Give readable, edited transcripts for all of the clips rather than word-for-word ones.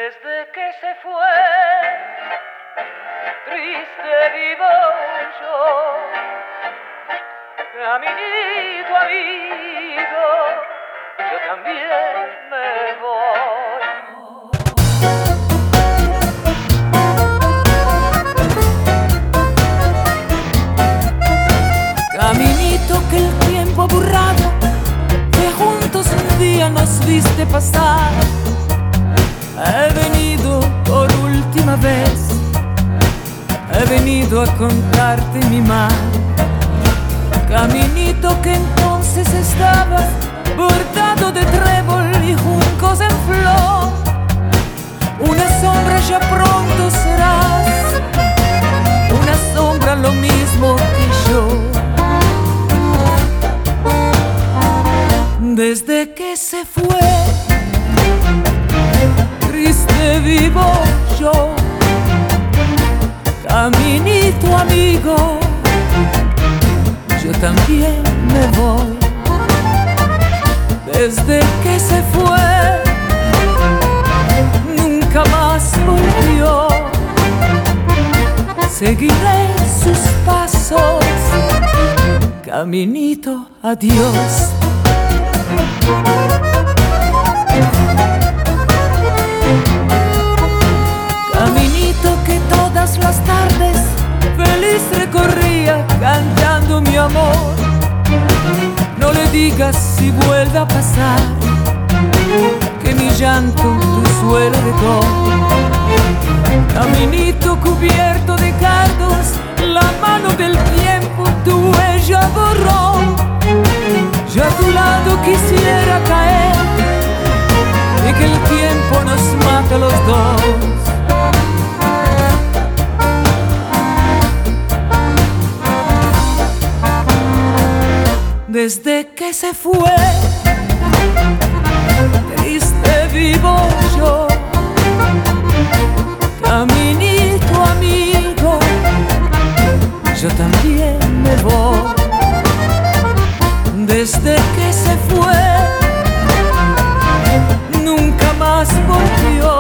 Desde que se fue, triste vivo yo, caminito amigo, yo también me voy. Caminito que el tiempo ha borrado, que juntos un día nos viste pasar. He venido por última vez, he venido a contarte mi mal. Caminito que entonces estaba bordado de trébol y juncos en flor. Una sombra ya pronto serás, una sombra lo mismo que yo. Desde que se fue, triste vivo yo, caminito amigo, yo también me voy. Desde que se fue, nunca más volvió. Seguiré sus pasos, caminito, adiós. Caminito que todas las tardes feliz recorría cantando mi amor. No le digas si vuelve a pasar que mi llanto tu suelo dejó. Caminito cubierto de cardos, la mano del tiempo tu huella borró. Yo a tu lado quisiera caer y que el tiempo nos mate a los dos. Desde que se fue, triste vivo yo, caminito amigo, yo también me voy. Desde que se fue, nunca más volvió.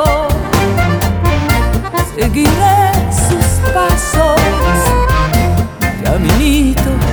Seguiré sus pasos, caminito